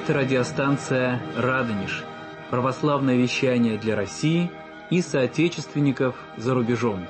говорит радиостанция «Радонеж». Православное вещание для России и соотечественников за рубежом.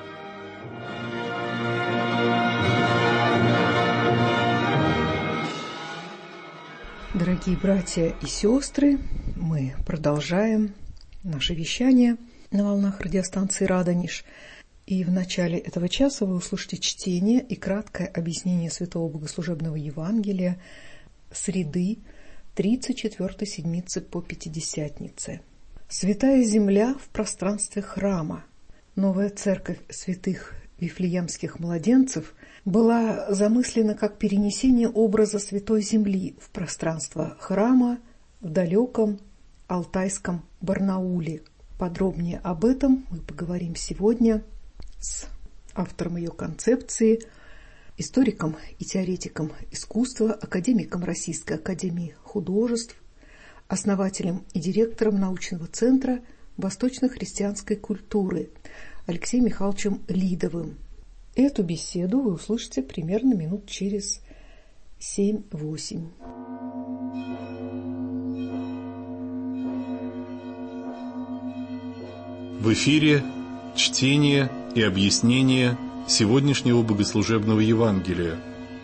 Дорогие братья и сестры, мы продолжаем наше вещание на волнах радиостанции «Радонеж». И в начале этого часа вы услышите чтение и краткое объяснение Святого Богослужебного Евангелия среды 34-й седмицы по Пятидесятнице. Святая земля в пространстве храма. Новая церковь святых вифлеемских младенцев была замыслена как перенесение образа Святой Земли в пространство храма в далеком алтайском Барнауле. Подробнее об этом мы поговорим сегодня с автором ее концепции, историком и теоретиком искусства, академиком Российской академии художеств, основателем и директором научного центра восточно-христианской культуры Алексеем Михайловичем Лидовым. Эту беседу вы услышите примерно минут через 7-8. В эфире чтение и объяснение сегодняшнего богослужебного Евангелия.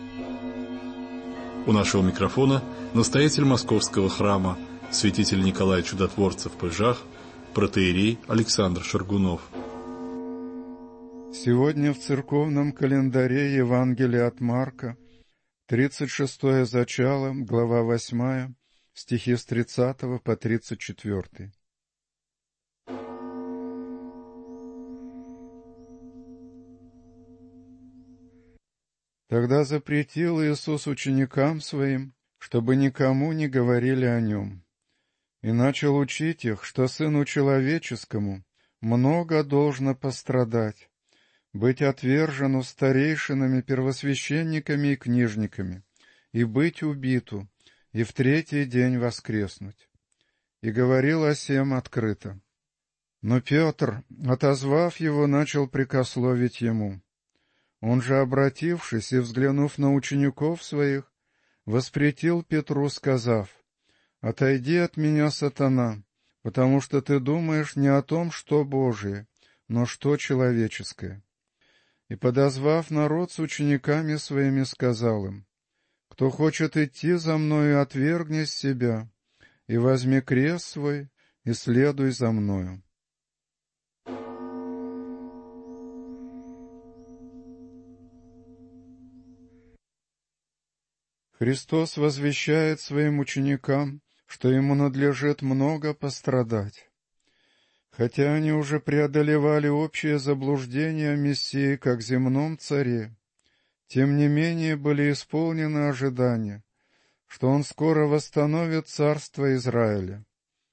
У нашего микрофона настоятель Московского храма, святитель Николай Чудотворцев Пыжах, протоиерей Александр Шаргунов. Сегодня в церковном календаре Евангелие от Марка, 36-е зачало, глава 8, стихи с 30 по 34. Тогда запретил Иисус ученикам Своим, чтобы никому не говорили о Нем, и начал учить их, что Сыну Человеческому много должно пострадать, быть отвержену старейшинами, первосвященниками и книжниками, и быть убиту, и в третий день воскреснуть. И говорил о сем открыто. Но Петр, отозвав его, начал прекословить ему. Он же, обратившись и взглянув на учеников своих, воспретил Петру, сказав: «Отойди от меня, сатана, потому что ты думаешь не о том, что Божие, но что человеческое». И, подозвав народ с учениками своими, сказал им: «Кто хочет идти за мною, отвергни себя, и возьми крест свой, и следуй за мною». Христос возвещает своим ученикам, что ему надлежит много пострадать. Хотя они уже преодолевали общее заблуждение о Мессии как земном царе, тем не менее были исполнены ожидания, что он скоро восстановит царство Израиля.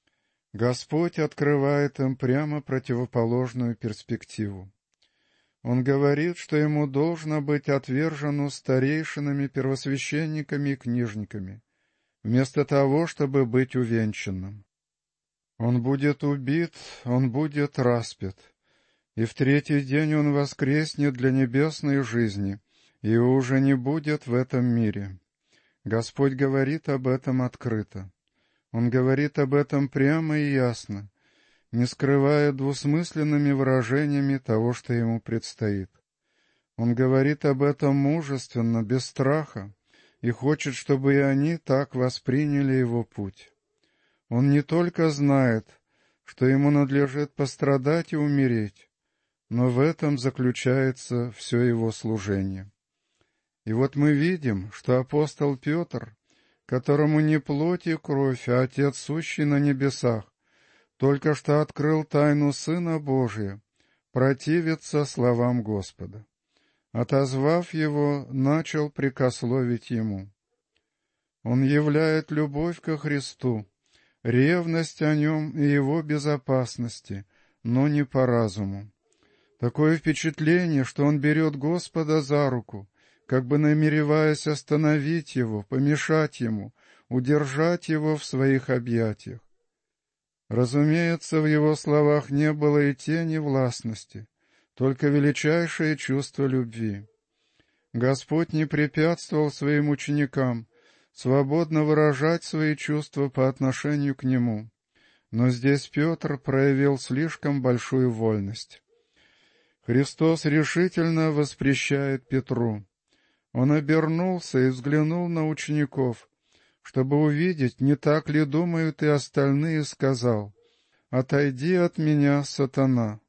Господь открывает им прямо противоположную перспективу. Он говорит, что ему должно быть отвержено старейшинами, первосвященниками и книжниками, вместо того, чтобы быть увенчанным. Он будет убит, он будет распят, и в третий день он воскреснет для небесной жизни, и уже не будет в этом мире. Господь говорит об этом открыто. Он говорит об этом прямо и ясно, не скрывая двусмысленными выражениями того, что ему предстоит. Он говорит об этом мужественно, без страха, и хочет, чтобы и они так восприняли его путь. Он не только знает, что ему надлежит пострадать и умереть, но в этом заключается все его служение. И вот мы видим, что апостол Петр, которому не плоть и кровь, а Отец сущий на небесах, только что открыл тайну Сына Божия, противится словам Господа. Отозвав его, начал прекословить ему. Он являет любовь ко Христу, ревность о нем и его безопасности, но не по разуму. Такое впечатление, что он берет Господа за руку, как бы намереваясь остановить его, помешать ему, удержать его в своих объятиях. Разумеется, в его словах не было и тени властности, только величайшее чувство любви. Господь не препятствовал своим ученикам свободно выражать свои чувства по отношению к нему. Но здесь Петр проявил слишком большую вольность. Христос решительно воспрещает Петру. Он обернулся и взглянул на учеников, чтобы увидеть, не так ли думают и остальные, сказал: «Отойди от меня, сатана».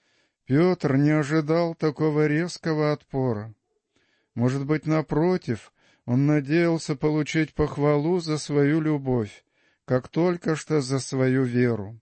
Петр не ожидал такого резкого отпора. Может быть, напротив, он надеялся получить похвалу за свою любовь, как только что за свою веру.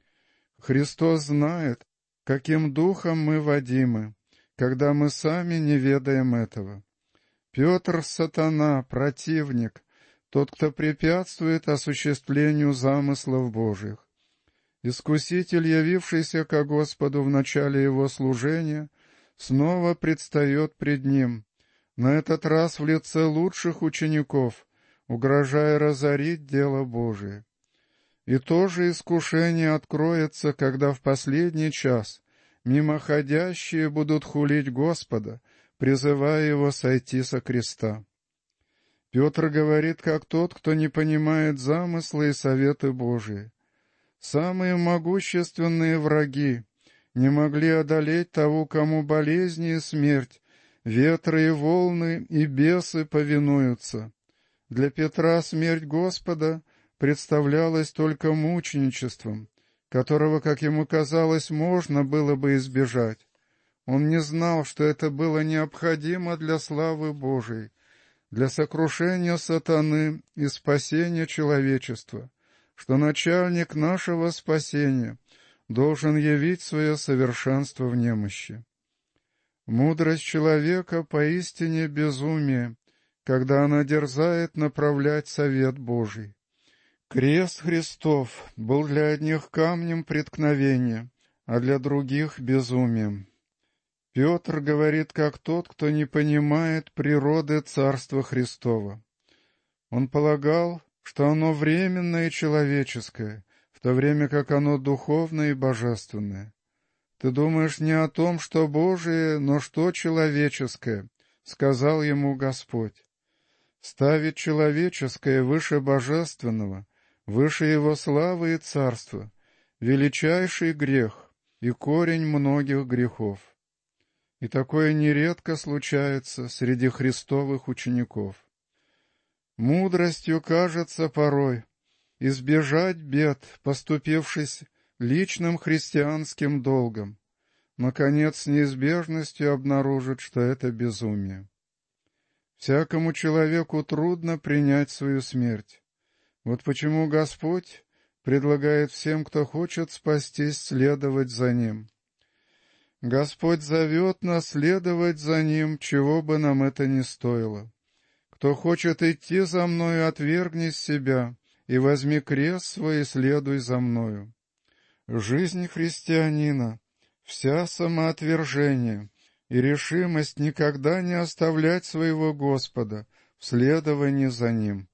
Христос знает, каким духом мы водимы, когда мы сами не ведаем этого. Петр — сатана, противник, тот, кто препятствует осуществлению замыслов Божьих. Искуситель, явившийся ко Господу в начале его служения, снова предстает пред ним, на этот раз в лице лучших учеников, угрожая разорить дело Божие. И то же искушение откроется, когда в последний час мимоходящие будут хулить Господа, призывая его сойти со креста. Петр говорит, как тот, кто не понимает замыслы и советы Божии. Самые могущественные враги не могли одолеть того, кому болезни и смерть, ветры и волны и бесы повинуются. Для Петра смерть Господа представлялась только мученичеством, которого, как ему казалось, можно было бы избежать. Он не знал, что это было необходимо для славы Божией, для сокрушения сатаны и спасения человечества, что начальник нашего спасения должен явить свое совершенство в немощи. Мудрость человека поистине безумие, когда она дерзает направлять совет Божий. Крест Христов был для одних камнем преткновения, а для других — безумием. Петр говорит, как тот, кто не понимает природы Царства Христова. Он полагал, что оно временное и человеческое, в то время как оно духовное и божественное. «Ты думаешь не о том, что Божие, но что человеческое», — сказал ему Господь. Ставить человеческое выше божественного, выше его славы и царства — величайший грех и корень многих грехов. И такое нередко случается среди Христовых учеников. Мудростью кажется порой избежать бед, поступившись личным христианским долгом, наконец с неизбежностью обнаружит, что это безумие. Всякому человеку трудно принять свою смерть. Вот почему Господь предлагает всем, кто хочет спастись, следовать за Ним. Господь зовет нас следовать за Ним, чего бы нам это ни стоило. Кто хочет идти за Мною, отвергни себя и возьми крест свой и следуй за Мною. Жизнь христианина — вся самоотвержение и решимость никогда не оставлять своего Господа в следовании за Ним.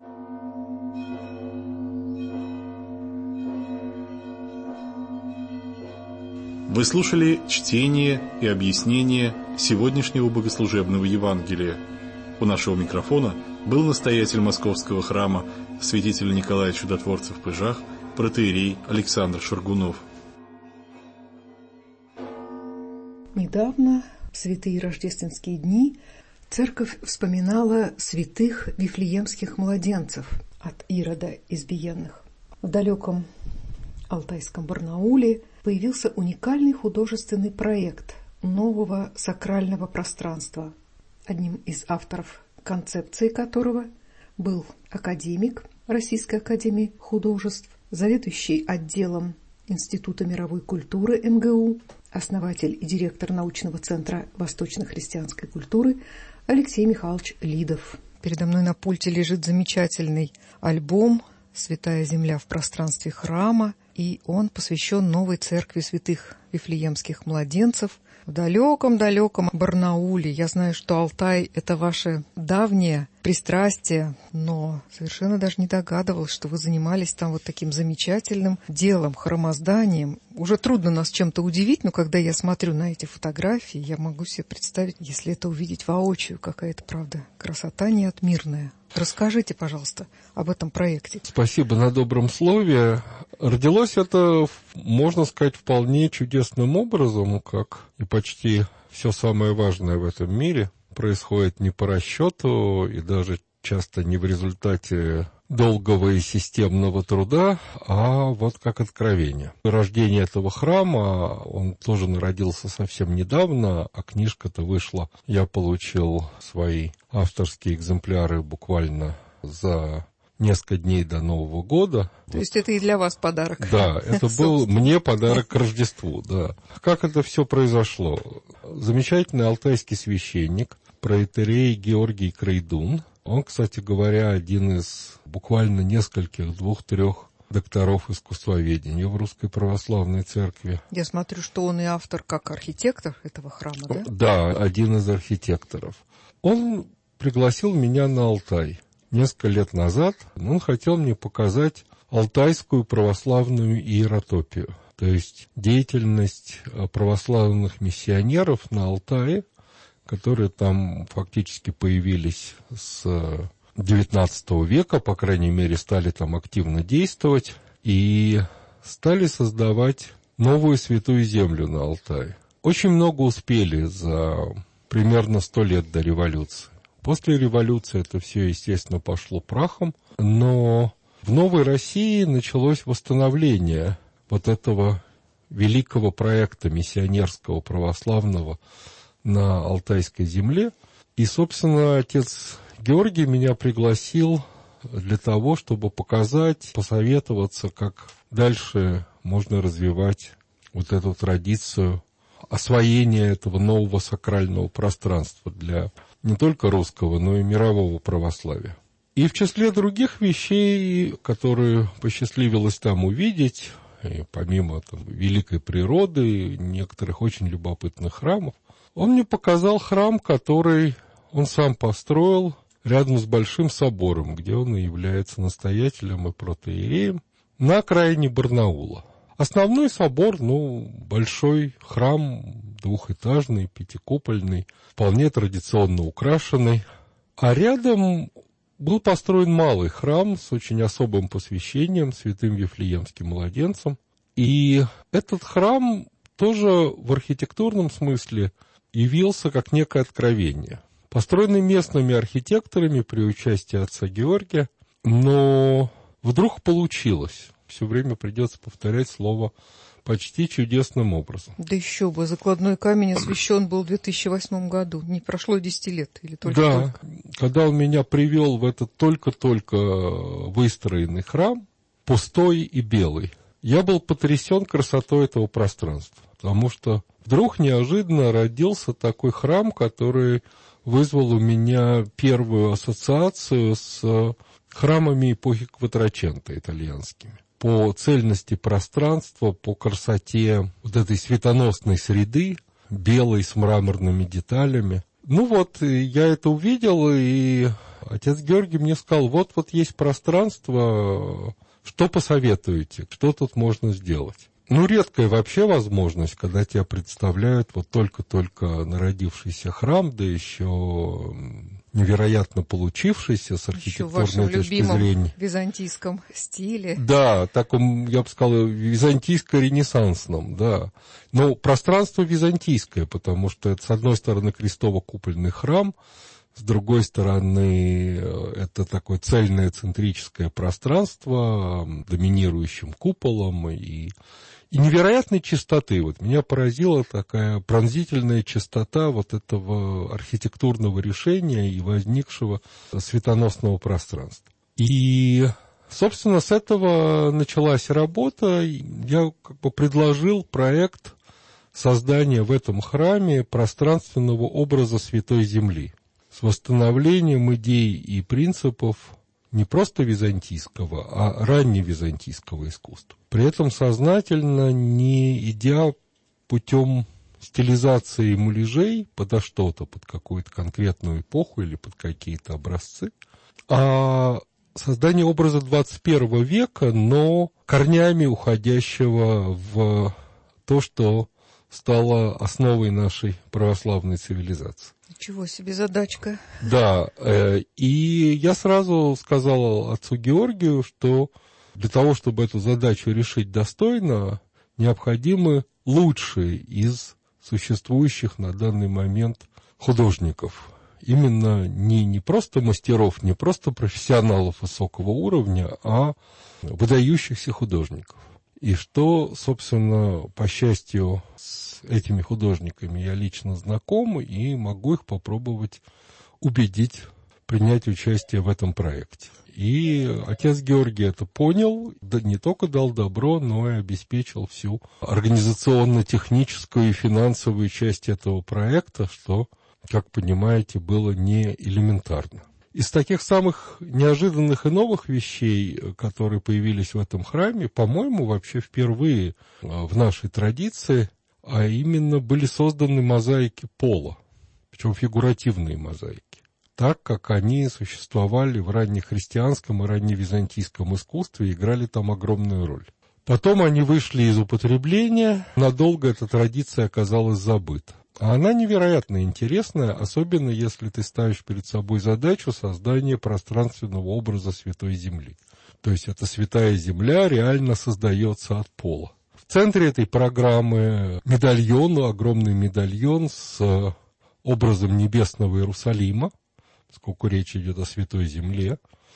Вы слушали чтение и объяснение сегодняшнего богослужебного Евангелия. У нашего микрофона был настоятель Московского храма святителя Николая Чудотворца в Пыжах, протоиерей Александр Шаргунов. Недавно, в святые рождественские дни, церковь вспоминала святых вифлеемских младенцев от Ирода Избиенных. В далеком алтайском Барнауле появился уникальный художественный проект нового сакрального пространства, одним из авторов концепции которого был академик Российской академии художеств, заведующий отделом Института мировой культуры МГУ, основатель и директор научного центра восточно-христианской культуры Алексей Михайлович Лидов. Передо мной на пульте лежит замечательный альбом «Святая земля в пространстве храма», и он посвящен новой церкви святых вифлеемских младенцев в далеком-далеком Барнауле. Я знаю, что Алтай – это ваше давнее пристрастие, но совершенно даже не догадывалась, что вы занимались там вот таким замечательным делом, храмозданием. Уже трудно нас чем-то удивить, но когда я смотрю на эти фотографии, я могу себе представить, если это увидеть воочию, какая-то, правда, красота неотмирная. Расскажите, пожалуйста, об этом проекте. Спасибо на добром слове. Родилось это, можно сказать, вполне чудесным образом, как и почти все самое важное в этом мире происходит не по расчету и даже часто не в результате долгого и системного труда, а вот как откровение. Рождение этого храма, он тоже народился совсем недавно, а книжка-то вышла. Я получил свои авторские экземпляры буквально за несколько дней до Нового года. То есть это и для вас подарок? Да, это был мне подарок к Рождеству, да. Как это все произошло? Замечательный алтайский священник, протоиерей Георгий Крейдун. Он, кстати говоря, один из буквально нескольких, 2-3 докторов искусствоведения в Русской Православной Церкви. Я смотрю, что он и автор, как архитектор этого храма, да? Да, один из архитекторов. Он пригласил меня на Алтай несколько лет назад. Он хотел мне показать алтайскую православную иеротопию, то есть деятельность православных миссионеров на Алтае, которые там фактически появились с XIX века, по крайней мере, стали там активно действовать и стали создавать новую святую землю на Алтае. Очень много успели за примерно 100 лет до революции. После революции это все, естественно, пошло прахом, но в Новой России началось восстановление вот этого великого проекта миссионерского православного на Алтайской земле. И, собственно, отец Георгий меня пригласил для того, чтобы показать, посоветоваться, как дальше можно развивать вот эту традицию освоения этого нового сакрального пространства для не только русского, но и мирового православия. И в числе других вещей, которые посчастливилось там увидеть, и помимо там великой природы, некоторых очень любопытных храмов, он мне показал храм, который он сам построил рядом с Большим собором, где он и является настоятелем и протоиереем, на окраине Барнаула. Основной собор, большой храм, двухэтажный, пятикупольный, вполне традиционно украшенный. А рядом был построен малый храм с очень особым посвящением святым Вифлеемским младенцем. И этот храм тоже в архитектурном смысле явился как некое откровение. Построенный местными архитекторами при участии отца Георгия, но вдруг получилось. Все время придется повторять слово «почти чудесным образом». Да еще бы, закладной камень освящен был в 2008 году. Не прошло 10 лет или только? Да, когда он меня привел в этот только-только выстроенный храм, пустой и белый, я был потрясен красотой этого пространства, потому что вдруг неожиданно родился такой храм, который вызвал у меня первую ассоциацию с храмами эпохи Кватраченто итальянскими. По цельности пространства, по красоте вот этой светоносной среды, белой с мраморными деталями. Я это увидел, и отец Георгий мне сказал, вот есть пространство, что посоветуете, что тут можно сделать? Редкая вообще возможность, когда тебя представляют только-только народившийся храм, да еще невероятно получившийся с архитектурной точки зрения. В любимом византийском стиле. Да, таком, я бы сказал, византийско-ренессансном, да. Но пространство византийское, потому что это, с одной стороны, крестово-купольный храм, с другой стороны, это такое цельное центрическое пространство, доминирующим куполом и невероятной чистоты. Меня поразила такая пронзительная чистота этого архитектурного решения и возникшего светоносного пространства. И, собственно, с этого началась работа. Я предложил проект создания в этом храме пространственного образа Святой Земли с восстановлением идей и принципов не просто византийского, а ранневизантийского искусства. При этом сознательно не идя путем стилизацией муляжей подо что-то, под какую-то конкретную эпоху или под какие-то образцы, а создание образа 21 века, но корнями уходящего в то, что стало основой нашей православной цивилизации. Ничего себе задачка. Да, и я сразу сказал отцу Георгию, что для того, чтобы эту задачу решить достойно, необходимы лучшие из существующих на данный момент художников. Именно не просто мастеров, не просто профессионалов высокого уровня, а выдающихся художников. И что, собственно, по счастью, с этими художниками я лично знаком и могу их попробовать убедить принять участие в этом проекте. И отец Георгий это понял, да не только дал добро, но и обеспечил всю организационно-техническую и финансовую часть этого проекта, что, как понимаете, было не элементарно. Из таких самых неожиданных и новых вещей, которые появились в этом храме, по-моему, вообще впервые в нашей традиции, а именно были созданы мозаики пола, причем фигуративные мозаики, так как они существовали в раннехристианском и ранневизантийском искусстве и играли там огромную роль. Потом они вышли из употребления, надолго эта традиция оказалась забыта. А она невероятно интересная, особенно если ты ставишь перед собой задачу создания пространственного образа Святой Земли. То есть эта Святая Земля реально создается от пола. В центре этой программы медальон, огромный медальон с образом небесного Иерусалима, поскольку речь идет о Святой Земле,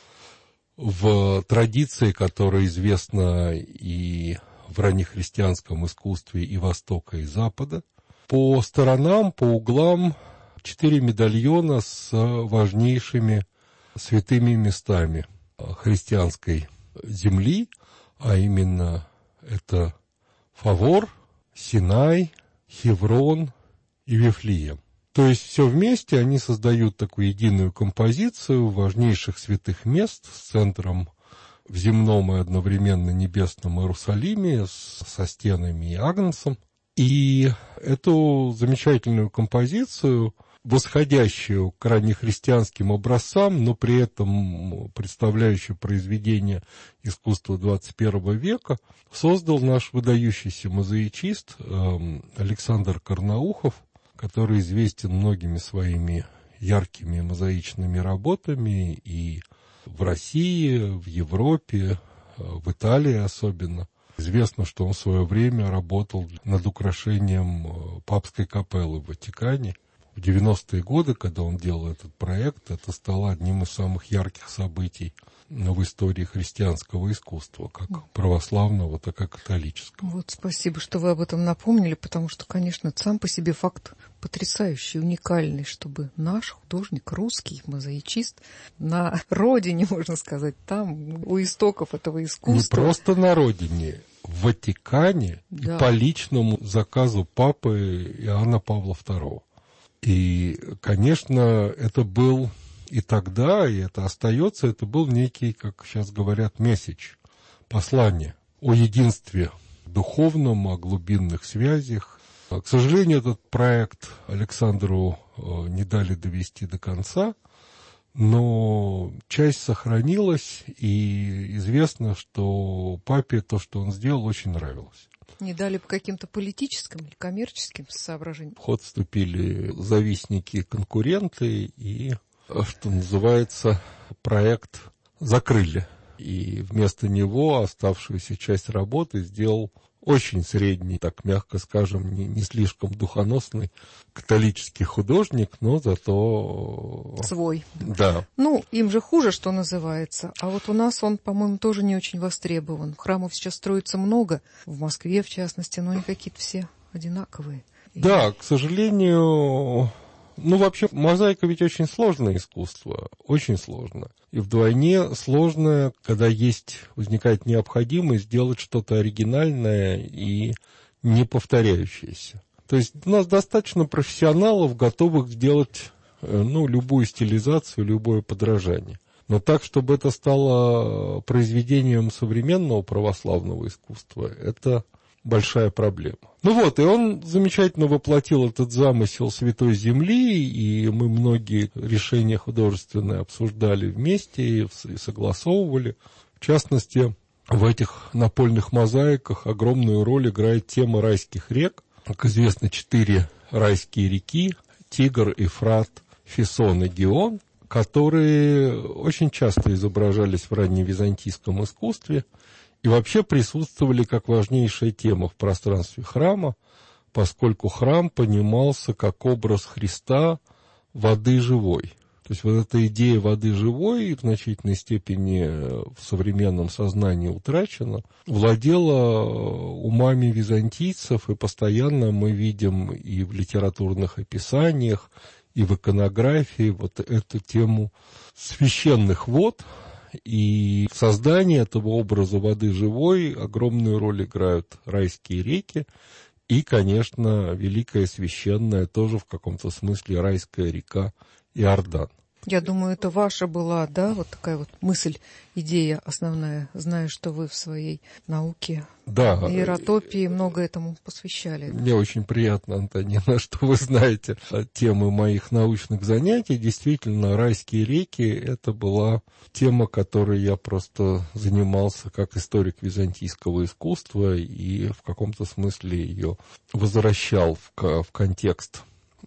в традиции, которая известна и в раннехристианском искусстве и Востока, и Запада. По сторонам, по углам 4 медальона с важнейшими святыми местами христианской земли, а именно это Фавор, Синай, Хеврон и Вифлеем. То есть все вместе они создают такую единую композицию важнейших святых мест с центром в земном и одновременно небесном Иерусалиме, со стенами и агнцем. И эту замечательную композицию, восходящую к раннехристианским образцам, но при этом представляющую произведение искусства 21 века, создал наш выдающийся мозаичист Александр Карнаухов, который известен многими своими яркими мозаичными работами и в России, в Европе, в Италии особенно. Известно, что он в свое время работал над украшением папской капеллы в Ватикане. В 90-е годы, когда он делал этот проект, это стало одним из самых ярких событий в истории христианского искусства, как православного, так и католического. Вот спасибо, что вы об этом напомнили, потому что, конечно, сам по себе факт потрясающий, уникальный, чтобы наш художник, русский мозаичист, на родине, можно сказать, там, у истоков этого искусства. Не просто на родине, в Ватикане, да. И по личному заказу папы Иоанна Павла II. И, конечно, это был и тогда, и это остается, это был некий, как сейчас говорят, месседж, послание о единстве духовном, о глубинных связях. К сожалению, этот проект Александру не дали довести до конца, но часть сохранилась, и известно, что папе то, что он сделал, очень нравилось. Не дали по каким-то политическим или коммерческим соображениям? В ход вступили завистники, конкуренты, и, что называется, проект закрыли. И вместо него оставшуюся часть работы сделал очень средний, так мягко скажем, не слишком духоносный католический художник, но зато... Свой. Да. Ну, им же хуже, что называется. А вот у нас он, по-моему, тоже не очень востребован. Храмов сейчас строится много, в Москве в частности, но они какие-то все одинаковые. Да, к сожалению... Ну, вообще, мозаика ведь очень сложное искусство, очень сложно. И вдвойне сложное, когда возникает необходимость сделать что-то оригинальное и не повторяющееся. То есть у нас достаточно профессионалов, готовых сделать любую стилизацию, любое подражание. Но так, чтобы это стало произведением современного православного искусства, это большая проблема. Ну вот, и он замечательно воплотил этот замысел Святой Земли, и мы многие решения художественные обсуждали вместе и согласовывали. В частности, в этих напольных мозаиках огромную роль играет тема райских рек. Как известно, 4 райские реки – Тигр, Ефрат, Фисон и Гион, которые очень часто изображались в ранневизантийском искусстве и вообще присутствовали как важнейшая тема в пространстве храма, поскольку храм понимался как образ Христа воды живой. То есть вот эта идея воды живой в значительной степени в современном сознании утрачена, владела умами византийцев, и постоянно мы видим и в литературных описаниях, и в иконографии вот эту тему священных вод. И в создании этого образа воды живой огромную роль играют райские реки и, конечно, великая священная, тоже в каком-то смысле райская река Иордан. Я думаю, это ваша была, да, вот такая вот мысль, идея основная, зная, что вы в своей науке, иеротопии много этому посвящали. Мне очень приятно, Антонина, что вы знаете темы моих научных занятий. Действительно, райские реки – это была тема, которой я просто занимался как историк византийского искусства и в каком-то смысле ее возвращал в контекст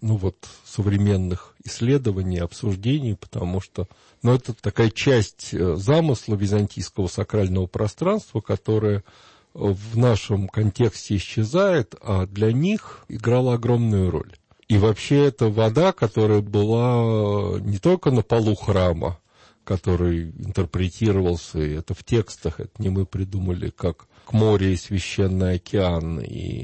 современных исследований, обсуждений, потому что это такая часть замысла византийского сакрального пространства, которая в нашем контексте исчезает, а для них играла огромную роль. И вообще это вода, которая была не только на полу храма, который интерпретировался, и это в текстах, это не мы придумали, как к морю и священный океан,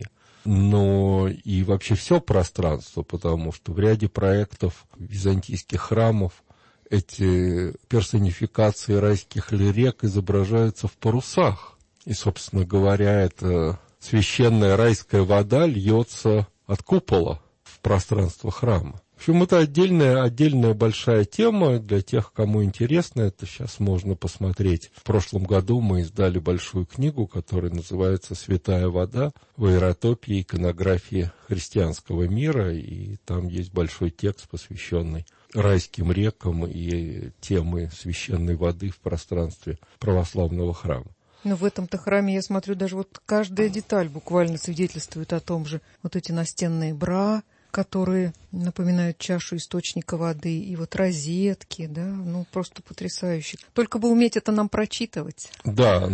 но и вообще все пространство, потому что в ряде проектов византийских храмов эти персонификации райских рек изображаются в парусах. И, собственно говоря, эта священная райская вода льется от купола в пространство храма. В общем, это отдельная большая тема для тех, кому интересно. Это сейчас можно посмотреть. В прошлом году мы издали большую книгу, которая называется «Святая вода в иеротопии и иконографии христианского мира». И там есть большой текст, посвященный райским рекам и темы священной воды в пространстве православного храма. Но в этом-то храме, я смотрю, даже вот каждая деталь буквально свидетельствует о том же. Вот эти настенные бра, которые напоминают чашу источника воды, и вот розетки, да, просто потрясающе. Только бы уметь это нам прочитывать. Да,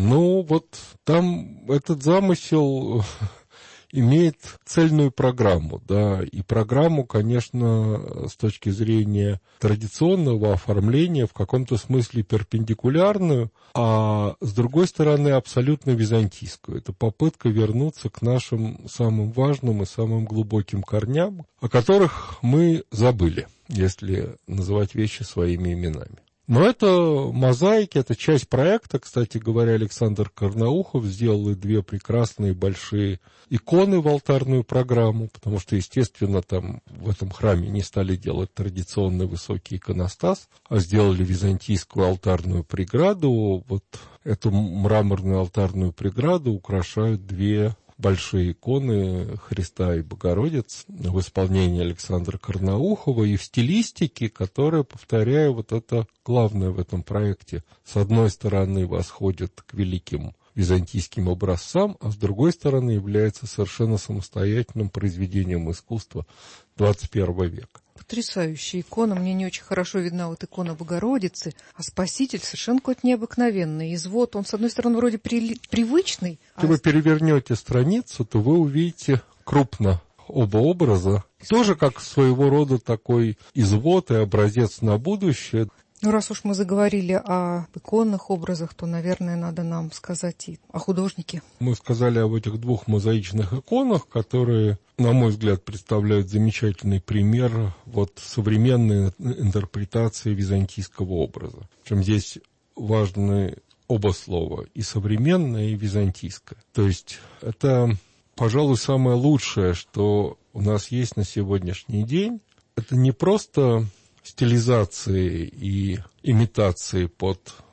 там этот замысел имеет цельную программу, да, и программу, конечно, с точки зрения традиционного оформления в каком-то смысле перпендикулярную, а с другой стороны абсолютно византийскую. Это попытка вернуться к нашим самым важным и самым глубоким корням, о которых мы забыли, если называть вещи своими именами. Но это мозаики, это часть проекта. Кстати говоря, Александр Карнаухов сделал и 2 прекрасные большие иконы в алтарную программу, потому что, естественно, там в этом храме не стали делать традиционный высокий иконостас, а сделали византийскую алтарную преграду. Вот эту мраморную алтарную преграду украшают 2 большие иконы Христа и Богородицы в исполнении Александра Карнаухова и в стилистике, которая, повторяю, вот это главное в этом проекте. С одной стороны, восходит к великим византийским образцам, а с другой стороны, является совершенно самостоятельным произведением искусства XXI века. Потрясающая икона. Мне не очень хорошо видна вот икона Богородицы, а Спаситель совершенно какой-то необыкновенный. Извод, он, с одной стороны, вроде привычный. Если вы перевернете страницу, то вы увидите крупно оба образа. Тоже как своего рода такой извод и образец на будущее. Раз уж мы заговорили о иконных образах, то, наверное, надо нам сказать и о художнике. Мы сказали об этих 2 мозаичных иконах, которые, на мой взгляд, представляют замечательный пример современной интерпретации византийского образа. Причем здесь важны оба слова, и современное, и византийское. То есть это, пожалуй, самое лучшее, что у нас есть на сегодняшний день. Это не просто стилизации и имитации под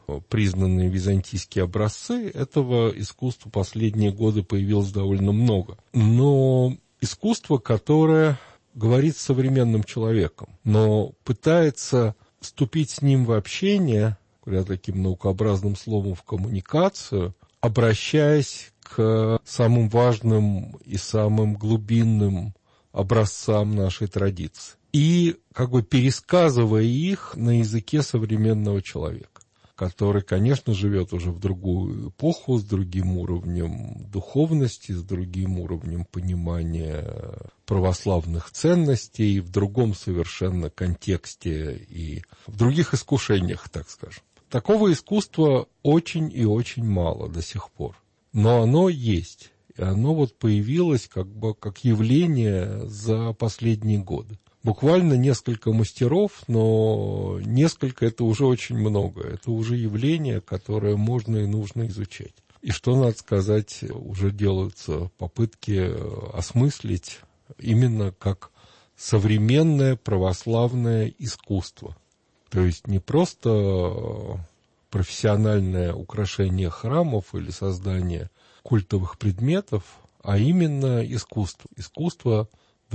признанные византийские образцы, этого искусства последние годы появилось довольно много. Но искусство, которое говорит с современным человеком, но пытается вступить с ним в общение, говоря таким наукообразным словом, в коммуникацию, обращаясь к самым важным и самым глубинным образцам нашей традиции. И как бы пересказывая их на языке современного человека, который, конечно, живет уже в другую эпоху, с другим уровнем духовности, с другим уровнем понимания православных ценностей, в другом совершенно контексте и в других искушениях, так скажем. Такого искусства очень и очень мало до сих пор, но оно есть, и оно вот появилось как бы как явление за последние годы. Буквально несколько мастеров, но несколько – это уже очень много. Это уже явление, которое можно и нужно изучать. И что, надо сказать, уже делаются попытки осмыслить именно как современное православное искусство. То есть не просто профессиональное украшение храмов или создание культовых предметов, а именно искусство. Искусство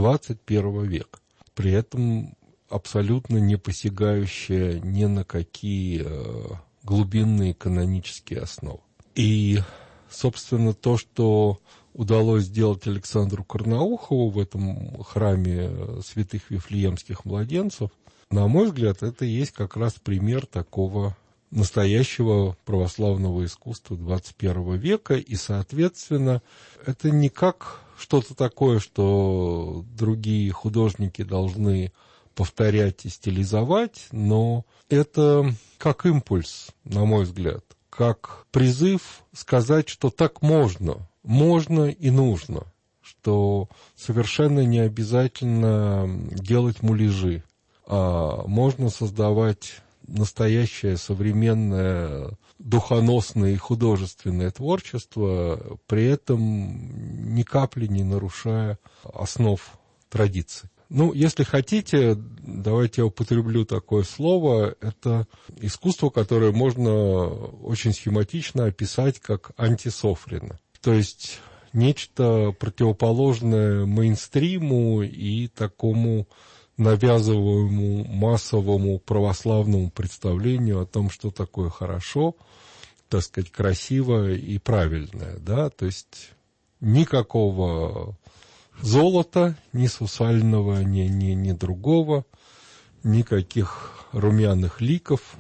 21 века. При этом абсолютно не посягающее ни на какие глубинные канонические основы. И, собственно, то, что удалось сделать Александру Карнаухову в этом храме святых Вифлеемских младенцев, на мой взгляд, это и есть как раз пример такого настоящего православного искусства 21 века, и, соответственно, это не как что-то такое, что другие художники должны повторять и стилизовать, но это как импульс, на мой взгляд, как призыв сказать, что так можно и нужно, что совершенно не обязательно делать муляжи, а можно создавать настоящее современное духоносное и художественное творчество, при этом ни капли не нарушая основ традиции. Ну, если хотите, давайте я употреблю такое слово, это искусство, которое можно очень схематично описать как антисофрино. То есть нечто противоположное мейнстриму и такому навязываемому массовому православному представлению о том, что такое хорошо, так сказать, красиво и правильное, да, то есть никакого золота, ни сусального, ни другого, никаких румяных ликов,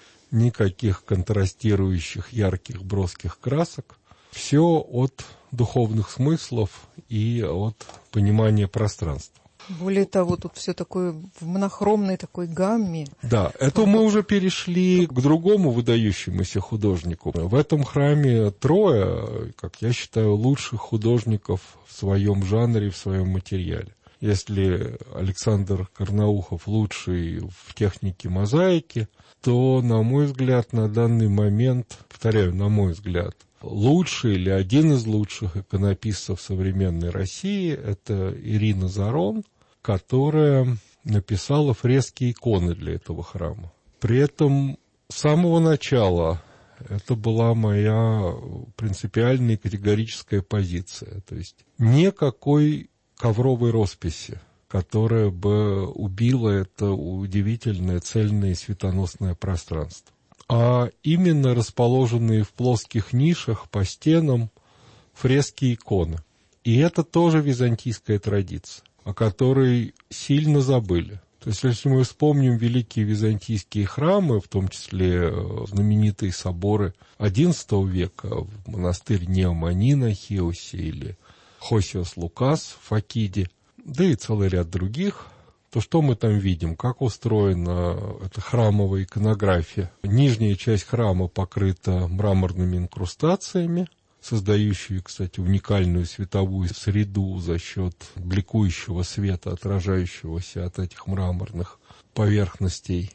никаких контрастирующих ярких броских красок, все от духовных смыслов и от понимания пространства. Более того, тут все такое в монохромной такой гамме. Да, это мы уже перешли к другому выдающемуся художнику. В этом храме трое, как я считаю, лучших художников в своем жанре, в своем материале. Если Александр Карнаухов лучший в технике мозаики, то, на мой взгляд, на данный момент, повторяю, на мой взгляд, лучший или один из лучших иконописцев современной России – это Ирина Зарон, которая написала фрески и иконы для этого храма. При этом с самого начала это была моя принципиальная и категорическая позиция. То есть никакой ковровой росписи, которая бы убила это удивительное цельное и светоносное пространство, а именно расположенные в плоских нишах по стенам фрески и иконы. И это тоже византийская традиция, о которой сильно забыли. То есть, если мы вспомним великие византийские храмы, в том числе знаменитые соборы XI века, монастырь Неомани на Хиосе или Хосиос Лукас в Факиде, да и целый ряд других, то что мы там видим? Как устроена эта храмовая иконография? Нижняя часть храма покрыта мраморными инкрустациями, создающие, кстати, уникальную световую среду за счет бликующего света, отражающегося от этих мраморных поверхностей.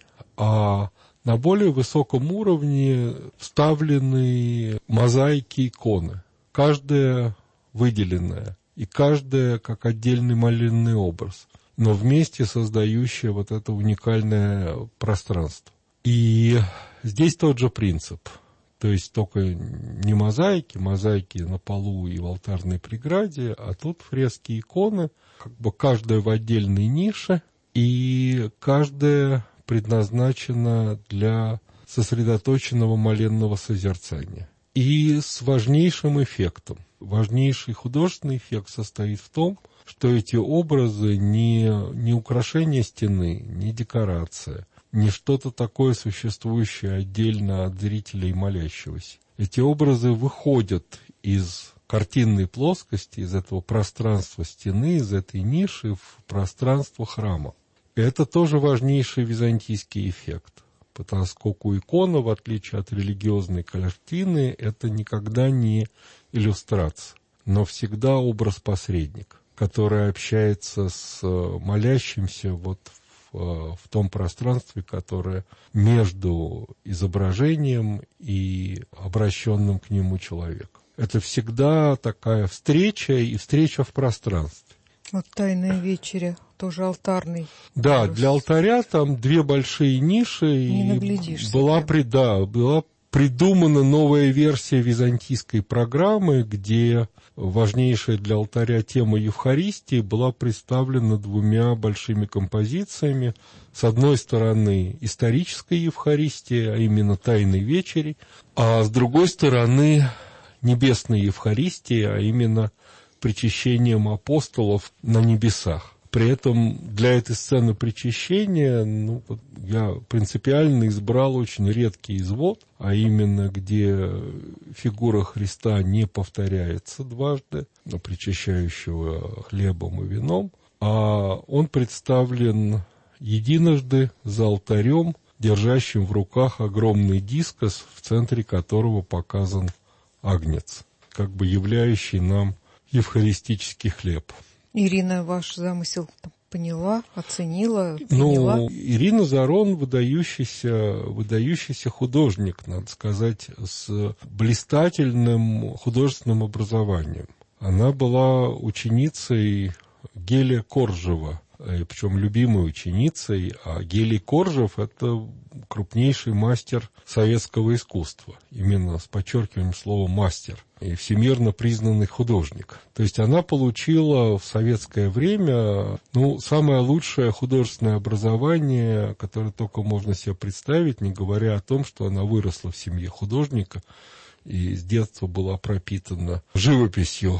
А на более высоком уровне вставлены мозаики иконы, каждая выделенная и каждая как отдельный молельный образ, но вместе создающее вот это уникальное пространство. И Здесь тот же принцип. То есть только не мозаики на полу и в алтарной преграде, а тут фрески, иконы, как бы каждая в отдельной нише, и каждая предназначена для сосредоточенного моленного созерцания. И с важнейшим эффектом. Важнейший художественный эффект состоит в том, что эти образы не украшение стены, не декорация, не что-то такое существующее отдельно от зрителя и молящегося. Эти образы выходят из картинной плоскости, из этого пространства стены, из этой ниши в пространство храма. И это тоже важнейший византийский эффект, поскольку икона, в отличие от религиозной картины, это никогда не иллюстрация, но всегда образ-посредник, который общается с молящимся вот в том пространстве, которое между изображением и обращенным к нему человеком. Это всегда такая встреча и встреча в пространстве. Вот «Тайная вечеря», тоже алтарный. Да, образ. для алтаря там две большие ниши. Не и наглядишься. была придумана новая версия византийской программы, где важнейшая для алтаря тема Евхаристии была представлена двумя большими композициями. С одной стороны, историческая Евхаристия, а именно Тайной вечери, а с другой стороны, небесная Евхаристия, а именно причащением апостолов на небесах. При этом для этой сцены причащения я принципиально избрал очень редкий извод, а именно где фигура Христа не повторяется дважды, причащающего хлебом и вином, а он представлен единожды за алтарем, держащим в руках огромный дискос, в центре которого показан агнец, как бы являющий нам евхаристический хлеб. Ирина ваш замысел поняла, оценила, приняла? Ирина Зарон выдающийся художник, надо сказать, с блистательным художественным образованием. Она была ученицей Гелия Коржева, причем любимой ученицей, а Гелий Коржев – это крупнейший мастер советского искусства, именно с подчеркиванием слова «мастер», и всемирно признанный художник. То есть она получила в советское время самое лучшее художественное образование, которое только можно себе представить, не говоря о том, что она выросла в семье художника и с детства была пропитана живописью.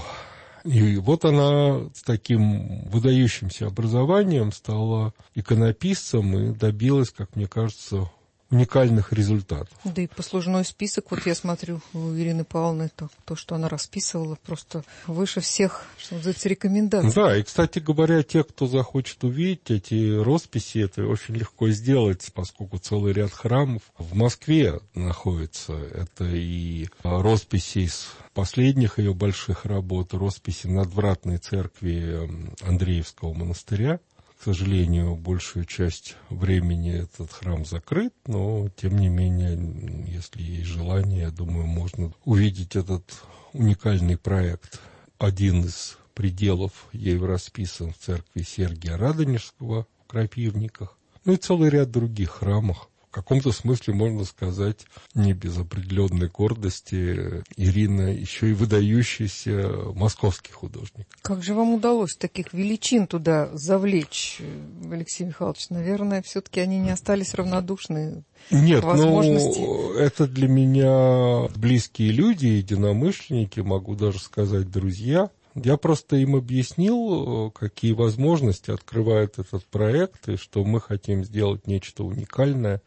И вот она с таким выдающимся образованием стала иконописцем и добилась, как мне кажется, уникальных результатов. Да и послужной список, вот я смотрю у Ирины Павловны, то, что она расписывала, просто выше всех, что называется, рекомендаций. Да, и, кстати говоря, те, кто захочет увидеть эти росписи, это очень легко сделать, поскольку целый ряд храмов в Москве находится. Это и росписи из последних ее больших работ, росписи надвратной церкви Андреевского монастыря. К сожалению, большую часть времени этот храм закрыт, но, тем не менее, если есть желание, я думаю, можно увидеть этот уникальный проект. Один из пределов ею расписан в церкви Сергия Радонежского в Крапивниках, и целый ряд других храмов. В каком-то смысле, можно сказать, не без определенной гордости, Ирина еще и выдающийся московский художник. Как же вам удалось таких величин туда завлечь, Алексей Михайлович? Наверное, все-таки они не остались равнодушны к возможности. Нет, это для меня близкие люди, единомышленники, могу даже сказать, друзья. Я просто им объяснил, какие возможности открывает этот проект, и что мы хотим сделать нечто уникальное.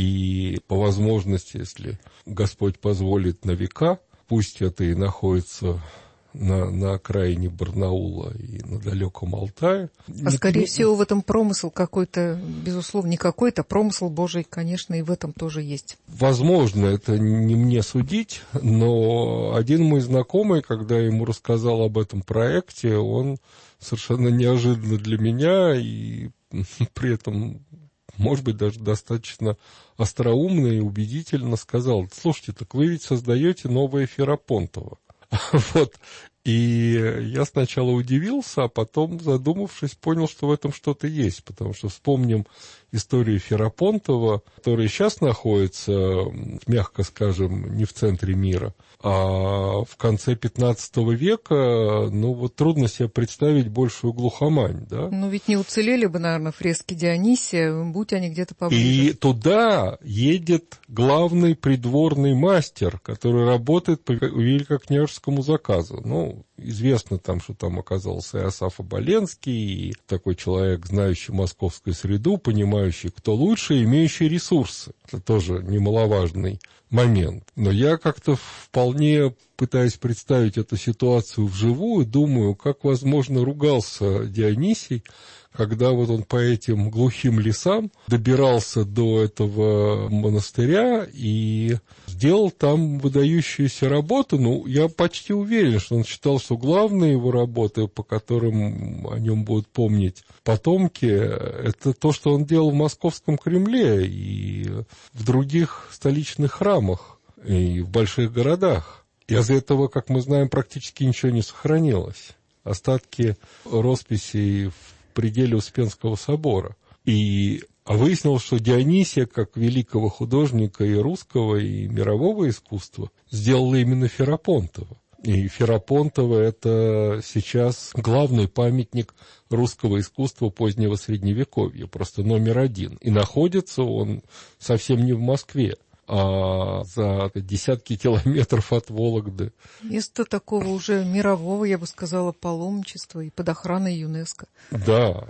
И по возможности, если Господь позволит, на века, пусть это и находится на окраине Барнаула и на далеком Алтае. Скорее всего, в этом промысел какой-то, безусловно, не какой-то, промысел Божий, конечно, и в этом тоже есть. Возможно, это не мне судить, но один мой знакомый, когда я ему рассказал об этом проекте, он совершенно неожиданно для меня и при этом, может быть, даже достаточно остроумно и убедительно сказал: слушайте, так вы ведь создаете новое Ферапонтово. Вот. И я сначала удивился, а потом, задумавшись, понял, что в этом что-то есть. Потому что вспомним истории Ферапонтова, который сейчас находится, мягко скажем, не в центре мира, а в конце XV века, трудно себе представить большую глухомань, да? Ведь не уцелели бы, наверное, фрески Дионисия, будь они где-то поближе. И туда едет главный придворный мастер, который работает по великокняжескому заказу. Известно там, что там оказался Иосаф Оболенский, и такой человек, знающий московскую среду, понимающий, кто лучше, имеющий ресурсы. Это тоже немаловажный момент. Но я как-то вполне пытаюсь представить эту ситуацию вживую, думаю, как, возможно, ругался Дионисий, когда вот он по этим глухим лесам добирался до этого монастыря и сделал там выдающуюся работу. Я почти уверен, что он считал, что главные его работы, по которым о нем будут помнить потомки, это то, что он делал в Московском Кремле и в других столичных храмах, и в больших городах. Из этого, как мы знаем, практически ничего не сохранилось. Остатки росписей в пределе Успенского собора. А выяснилось, что Дионисия, как великого художника и русского, и мирового искусства, сделала именно Ферапонтова. И Ферапонтова – это сейчас главный памятник русского искусства позднего Средневековья, просто номер один. И находится он совсем не в Москве, а за десятки километров от Вологды. Место такого уже мирового, я бы сказала, паломничества и под охраной ЮНЕСКО. Да.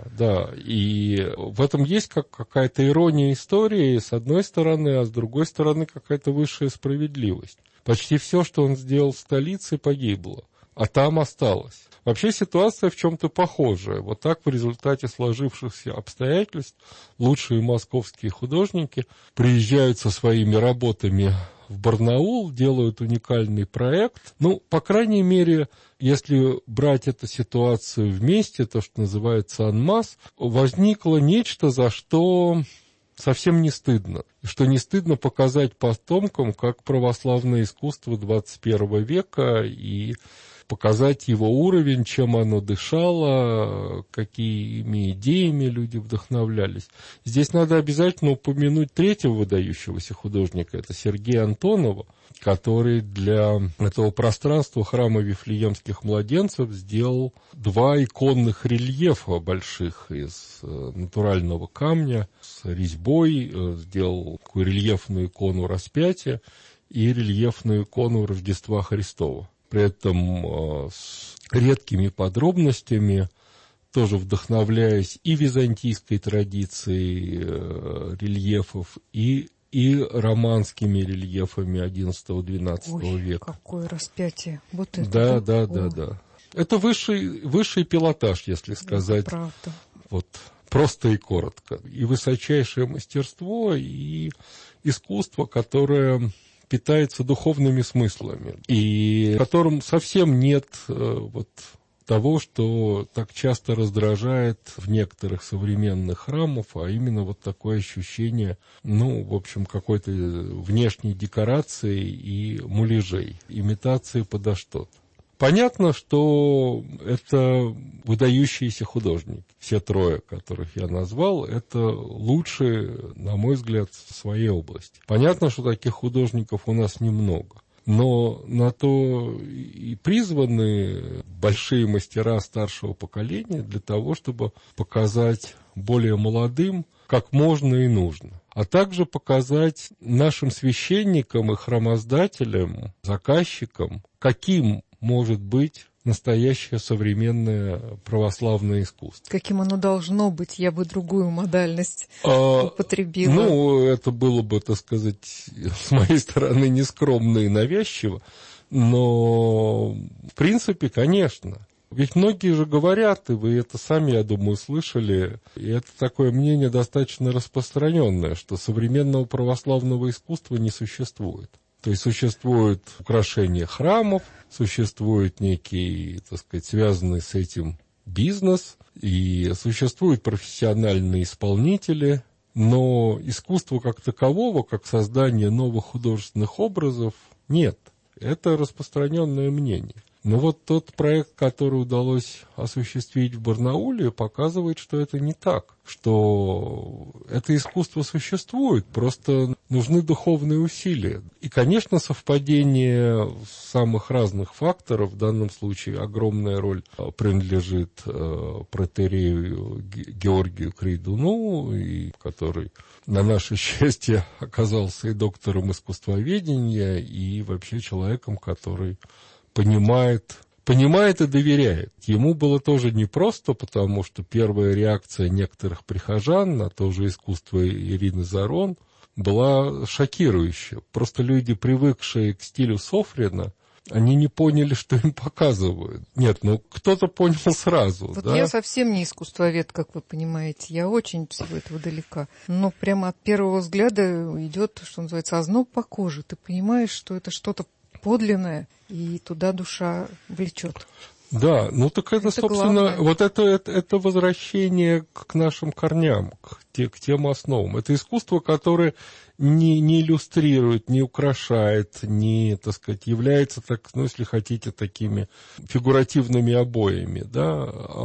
И в этом есть какая-то ирония истории, с одной стороны, а с другой стороны, какая-то высшая справедливость. Почти все, что он сделал в столице, погибло, а там осталось. Вообще ситуация в чем-то похожая. Вот так в результате сложившихся обстоятельств лучшие московские художники приезжают со своими работами в Барнаул, делают уникальный проект. По крайней мере, если брать эту ситуацию вместе, то, что называется анмас, возникло нечто, за что совсем не стыдно. Что не стыдно показать потомкам, как православное искусство 21 века и показать его уровень, чем оно дышало, какими идеями люди вдохновлялись. Здесь надо обязательно упомянуть третьего выдающегося художника, это Сергея Антонова, который для этого пространства храма Вифлеемских младенцев сделал 2 иконных рельефа больших из натурального камня с резьбой, сделал такую рельефную икону Распятия и рельефную икону Рождества Христова. При этом с редкими подробностями, тоже вдохновляясь и византийской традицией рельефов, и романскими рельефами XI-XII века. Какое распятие! Вот это. Да. Это высший пилотаж, если сказать. Это правда. Вот просто и коротко. И высочайшее мастерство, и искусство, которое питается духовными смыслами, и в котором совсем нет того, что так часто раздражает в некоторых современных храмах, а именно вот такое ощущение, какой-то внешней декорации и муляжей, имитации подо что-то. Понятно, что это выдающиеся художники. Все 3, которых я назвал, это лучшие, на мой взгляд, в своей области. Понятно, что таких художников у нас немного. Но на то и призваны большие мастера старшего поколения для того, чтобы показать более молодым, как можно и нужно. А также показать нашим священникам и храмоздателям, заказчикам, каким может быть настоящее современное православное искусство. Каким оно должно быть, я бы другую модальность употребила. Это было бы, так сказать, с моей стороны нескромно и навязчиво, но в принципе, конечно. Ведь многие же говорят, и вы это сами, я думаю, слышали, и это такое мнение достаточно распространенное, что современного православного искусства не существует. То есть существует украшение храмов, существует некий, так сказать, связанный с этим бизнес, и существуют профессиональные исполнители, но искусства как такового, как создание новых художественных образов, нет. Это распространенное мнение. Но вот тот проект, который удалось осуществить в Барнауле, показывает, что это не так, что это искусство существует, просто нужны духовные усилия. И, конечно, совпадение самых разных факторов, в данном случае огромная роль принадлежит протоиерею Георгию Крейдуну, который, на наше счастье, оказался и доктором искусствоведения, и вообще человеком, который понимает и доверяет. Ему было тоже непросто, потому что первая реакция некоторых прихожан на то же искусство Ирины Зарон была шокирующая. Просто люди, привыкшие к стилю Софрина, они не поняли, что им показывают. Нет, кто-то понял сразу. Вот да? Я совсем не искусствовед, как вы понимаете. Я очень от всего этого далека. Но прямо от первого взгляда идет, что называется, озноб по коже. Ты понимаешь, что это что-то подлинное, и туда душа влечет. Да, так это собственно, главное. вот это возвращение к нашим корням, к тем основам. Это искусство, которое не иллюстрирует, не украшает, не, так сказать, является, если хотите, такими фигуративными обоями, да,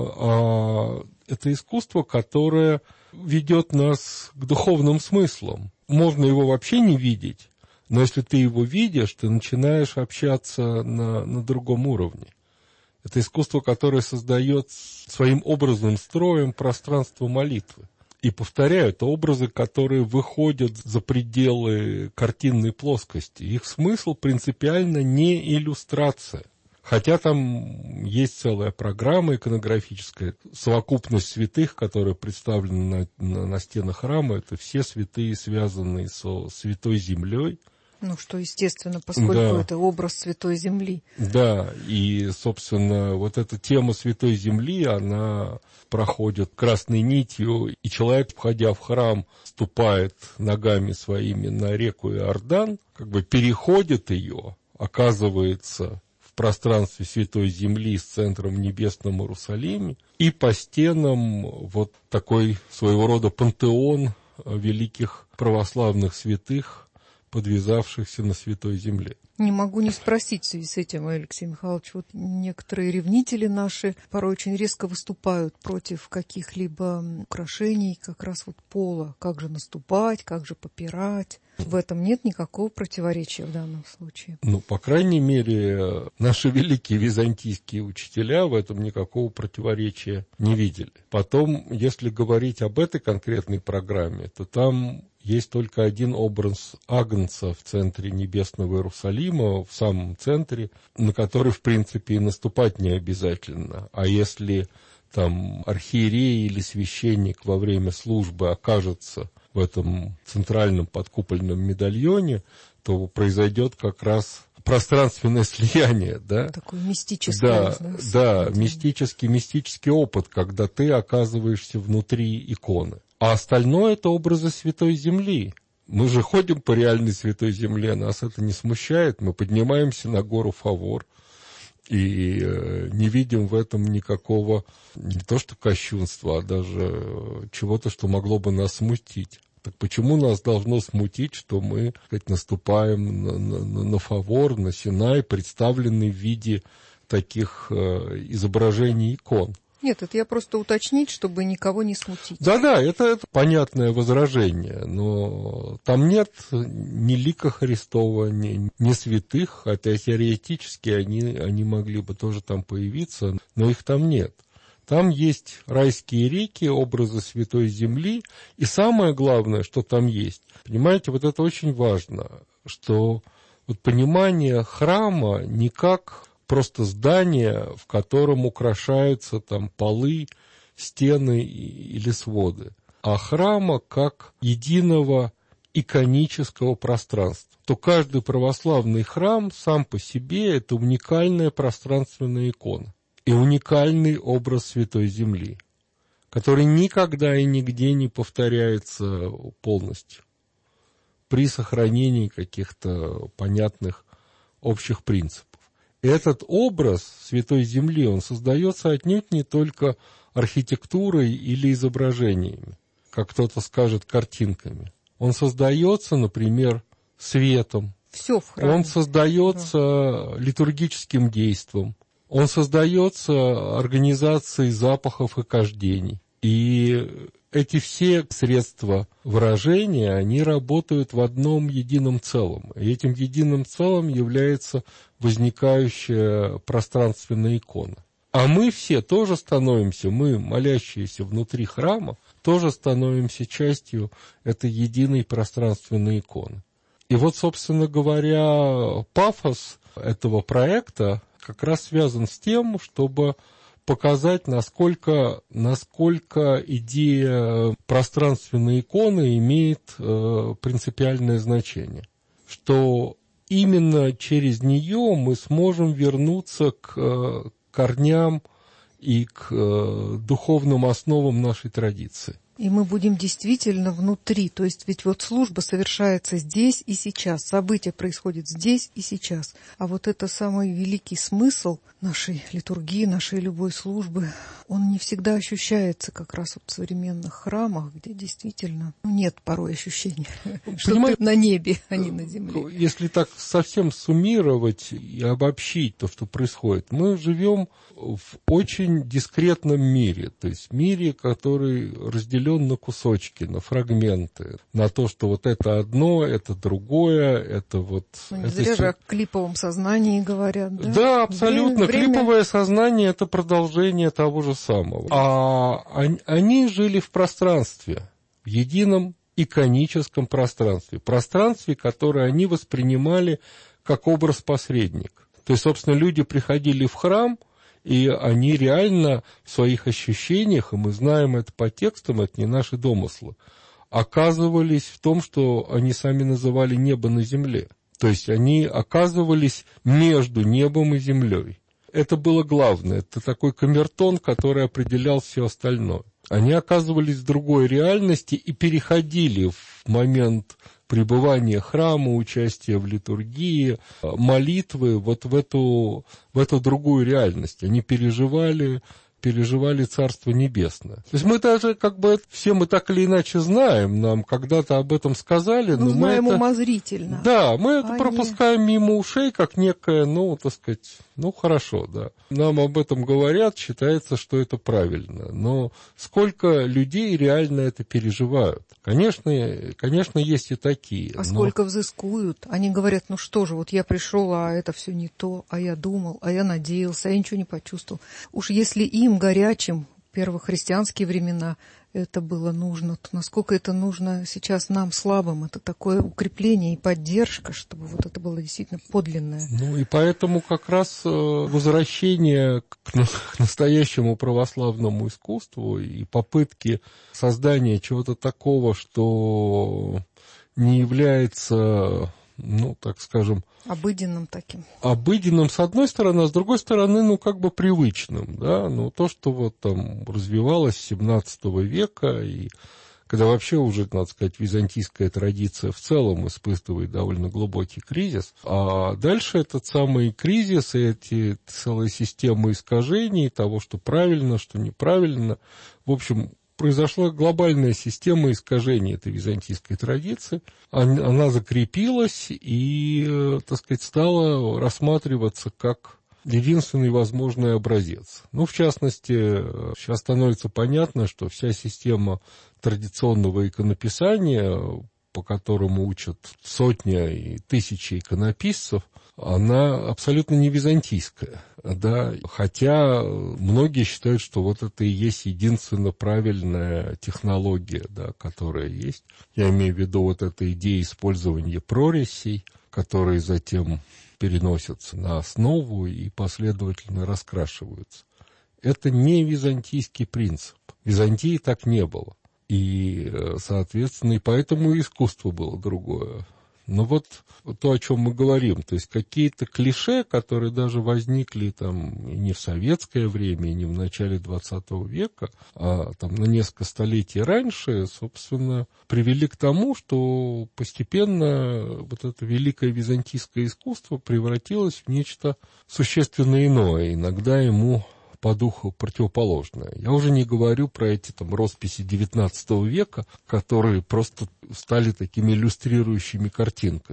это искусство, которое ведет нас к духовным смыслам. Можно его вообще не видеть, но если ты его видишь, ты начинаешь общаться на другом уровне. Это искусство, которое создает своим образным строем пространство молитвы. И, повторяю, это образы, которые выходят за пределы картинной плоскости. Их смысл принципиально не иллюстрация. Хотя там есть целая программа иконографическая, совокупность святых, которая представлена на стенах храма, это все святые, связанные со Святой Землей. Что естественно, поскольку это образ Святой Земли. Да, и, собственно, вот эта тема Святой Земли, она проходит красной нитью, и человек, входя в храм, ступает ногами своими на реку Иордан, переходит ее, оказывается в пространстве Святой Земли с центром в небесном Иерусалиме, и по стенам вот такой своего рода пантеон великих православных святых, подвязавшихся на Святой Земле. Не могу не спросить в связи с этим, Алексей Михайлович. Вот некоторые ревнители наши порой очень резко выступают против каких-либо украшений как раз пола. Как же наступать, как же попирать. В этом нет никакого противоречия в данном случае. По крайней мере, наши великие византийские учителя в этом никакого противоречия не видели. Потом, если говорить об этой конкретной программе, то там есть только один образ Агнца в центре небесного Иерусалима, в самом центре, на который, в принципе, и наступать не обязательно. А если там архиерей или священник во время службы окажется в этом центральном подкупольном медальоне, то произойдет как раз пространственное слияние, да? Такой мистический. Мистический опыт, когда ты оказываешься внутри иконы. А остальное – это образы Святой Земли. Мы же ходим по реальной Святой Земле, нас это не смущает. Мы поднимаемся на гору Фавор и не видим в этом никакого, не то что кощунства, а даже чего-то, что могло бы нас смутить. Так почему нас должно смутить, что мы, наступаем на Фавор, на Синай, представленный в виде таких изображений икон? Нет, это я просто уточнить, чтобы никого не смутить. Да, это понятное возражение, но там нет ни лика Христова, ни святых, хотя теоретически они могли бы тоже там появиться, но их там нет. Там есть райские реки, образы Святой Земли, и самое главное, что там есть, понимаете, вот это очень важно, что понимание храма не как просто здание, в котором украшаются там полы, стены или своды, а храма как единого иконического пространства. То каждый православный храм сам по себе – это уникальная пространственная икона и уникальный образ Святой Земли, который никогда и нигде не повторяется полностью при сохранении каких-то понятных общих принципов. Этот образ Святой Земли, он создается отнюдь не только архитектурой или изображениями, как кто-то скажет, картинками. Он создается, например, светом. Все в храме. Он создается литургическим действом. Он создается организацией запахов и кождений. И эти все средства выражения, они работают в одном едином целом. И этим единым целым является возникающая пространственная икона. А мы все тоже становимся, мы, молящиеся внутри храма, тоже становимся частью этой единой пространственной иконы. И вот, собственно говоря, пафос этого проекта как раз связан с тем, чтобы показать, насколько идея пространственной иконы имеет принципиальное значение. Что именно через нее мы сможем вернуться к корням и к духовным основам нашей традиции. И мы будем действительно внутри, то есть ведь вот служба совершается здесь и сейчас, событие происходит здесь и сейчас. А вот это самый великий смысл нашей литургии, нашей любой службы, он не всегда ощущается как раз вот в современных храмах, где действительно нет порой ощущения, что ты на небе, а не на земле. Если так совсем суммировать и обобщить то, что происходит, мы живем в очень дискретном мире, то есть мире, который разделен на кусочки, на фрагменты, на то, что вот это одно, это другое, это вот... Не зря же о клиповом сознании говорят, да? Да, абсолютно. Клиповое сознание – это продолжение того же самого. А они жили в пространстве, в едином иконическом пространстве, которое они воспринимали как образ-посредник. То есть, собственно, люди приходили в храм, и они реально в своих ощущениях, и мы знаем это по текстам, это не наши домыслы, оказывались в том, что они сами называли небо на земле. То есть они оказывались между небом и землей. Это было главное, это такой камертон, который определял все остальное. Они оказывались в другой реальности и переходили в момент пребывания храма, участия в литургии, молитвы вот в эту другую реальность. Они переживали Царство Небесное. То есть мы даже все мы так или иначе знаем, нам когда-то об этом сказали. Но знаем мы это, умозрительно. Да, мы это пропускаем мимо ушей, как некое, хорошо, да. Нам об этом говорят, считается, что это правильно. Но сколько людей реально это переживают? Конечно, есть и такие. Сколько взыскуют? Они говорят, что же, вот я пришел, а это все не то, а я думал, а я надеялся, а я ничего не почувствовал. Уж если им горячим в первохристианские времена это было нужно, то насколько это нужно сейчас нам, слабым, это такое укрепление и поддержка, чтобы вот это было действительно подлинное. И поэтому как раз возвращение к настоящему православному искусству и попытки создания чего-то такого, что не является, обыденным таким. Обыденным, с одной стороны, а с другой стороны, привычным, да, то, что развивалось с XVII века, и когда вообще уже, надо сказать, византийская традиция в целом испытывает довольно глубокий кризис, а дальше этот самый кризис и эти целые системы искажений, того, что правильно, что неправильно, в общем, произошла глобальная система искажений этой византийской традиции. Она закрепилась и, стала рассматриваться как единственный возможный образец. В частности, сейчас становится понятно, что вся система традиционного иконописания, по которому учат сотни и тысячи иконописцев, она абсолютно не византийская, да, хотя многие считают, что вот это и есть единственно правильная технология, да, которая есть. Я имею в виду вот эту идею использования прорисей, которые затем переносятся на основу и последовательно раскрашиваются. Это не византийский принцип. В Византии так не было. И, соответственно, и поэтому искусство было другое. Но вот то, о чем мы говорим, то есть какие-то клише, которые даже возникли и не в советское время, и не в начале XX века, а на несколько столетий раньше, собственно, привели к тому, что постепенно вот это великое византийское искусство превратилось в нечто существенно иное, иногда ему по духу противоположное. Я уже не говорю про эти росписи XIX века, которые просто стали такими иллюстрирующими картинками.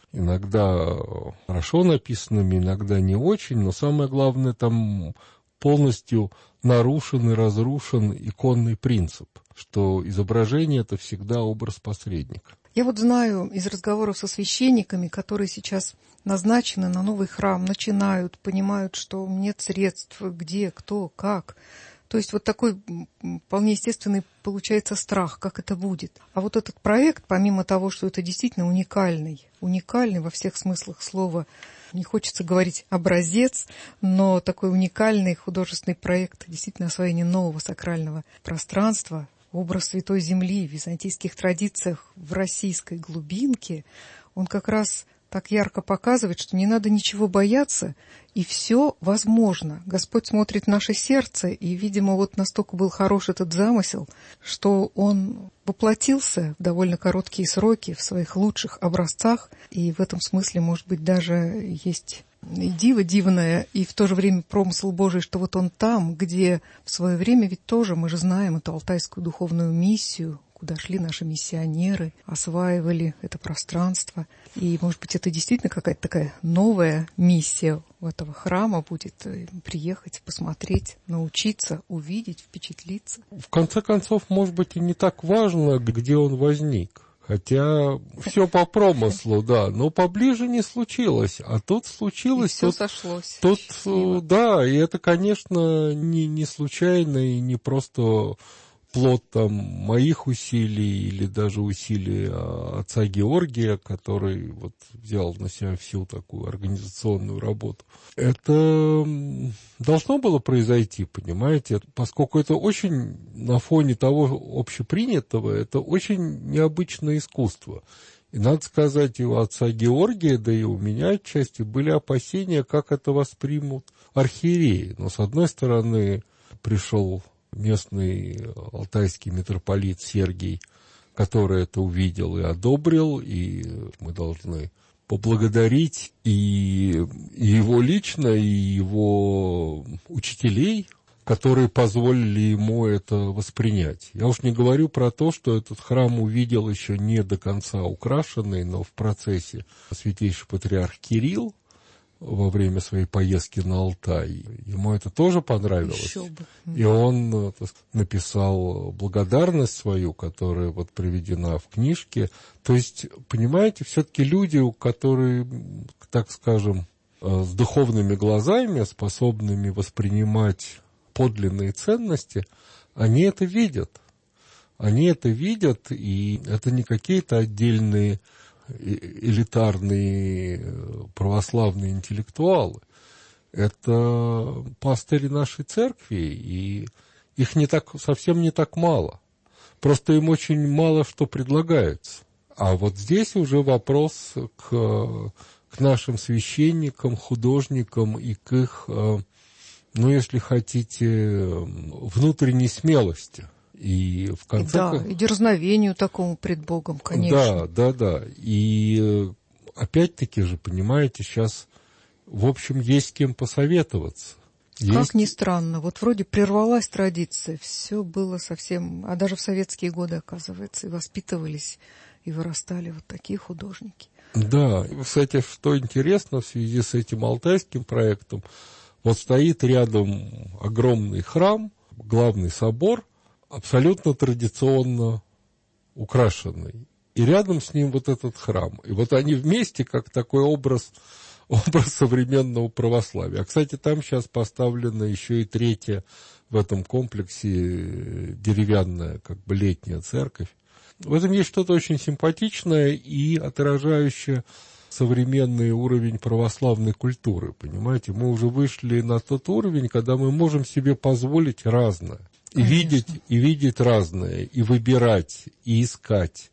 иногда хорошо написанными, иногда не очень, но самое главное, там полностью нарушен и разрушен иконный принцип, что изображение – это всегда образ посредника. Я вот знаю из разговоров со священниками, которые сейчас назначены на новый храм, начинают, понимают, что нет средств, где, кто, как. То есть вот такой вполне естественный получается страх, как это будет. А вот этот проект, помимо того, что это действительно уникальный во всех смыслах слова, не хочется говорить образец, но такой уникальный художественный проект действительно освоения нового сакрального пространства, образ Святой Земли в византийских традициях в российской глубинке, он как раз так ярко показывает, что не надо ничего бояться, и все возможно. Господь смотрит в наше сердце, и, видимо, вот настолько был хорош этот замысел, что он воплотился в довольно короткие сроки в своих лучших образцах, и в этом смысле, может быть, даже есть и диво дивное, и в то же время промысл Божий, что вот он там, где в свое время ведь тоже, мы же знаем эту алтайскую духовную миссию, куда шли наши миссионеры, осваивали это пространство. И, может быть, это действительно какая-то такая новая миссия у этого храма будет приехать, посмотреть, научиться, увидеть, впечатлиться. В конце концов, может быть, и не так важно, где он возник. Хотя все по промыслу, да, но поближе не случилось. А тут случилось. И все сошлось. Тут, счастливо. да, и это, конечно, не случайно и не просто плод там моих усилий или даже усилий отца Георгия, который вот взял на себя всю такую организационную работу. Это должно было произойти, понимаете, поскольку это очень на фоне того общепринятого, это очень необычное искусство. И надо сказать, и у отца Георгия, да и у меня отчасти были опасения, как это воспримут архиереи. Но, с одной стороны, пришел местный алтайский митрополит Сергий, который это увидел и одобрил, и мы должны поблагодарить и его лично, и его учителей, которые позволили ему это воспринять. Я уж не говорю про то, что этот храм увидел еще не до конца украшенный, но в процессе святейший патриарх Кирилл во время своей поездки на Алтай. Ему это тоже понравилось. Еще бы. И он написал благодарность свою, которая вот приведена в книжке. То есть, понимаете, все-таки люди, которые, так скажем, с духовными глазами, способными воспринимать подлинные ценности, они это видят. Они это видят, и это не какие-то отдельные элитарные православные интеллектуалы. Это пастыри нашей церкви, и их совсем не так мало. Просто им очень мало что предлагается. А вот здесь уже вопрос к нашим священникам, художникам и к их, если хотите, внутренней смелости. И в конце... Да, и дерзновению такому пред Богом, конечно. Да. И опять-таки же, понимаете, сейчас, в общем, есть с кем посоветоваться. Как ни странно, вот вроде прервалась традиция, все было совсем... А даже в советские годы, оказывается, и воспитывались, и вырастали вот такие художники. Да, кстати, что интересно в связи с этим алтайским проектом, вот стоит рядом огромный храм, главный собор, абсолютно традиционно украшенный. И рядом с ним вот этот храм. И вот они вместе, как такой образ современного православия. А, кстати, там сейчас поставлена еще и третья в этом комплексе деревянная, как бы летняя церковь. В этом есть что-то очень симпатичное и отражающее современный уровень православной культуры. Понимаете, мы уже вышли на тот уровень, когда мы можем себе позволить разное. И видеть разное, и выбирать, и искать,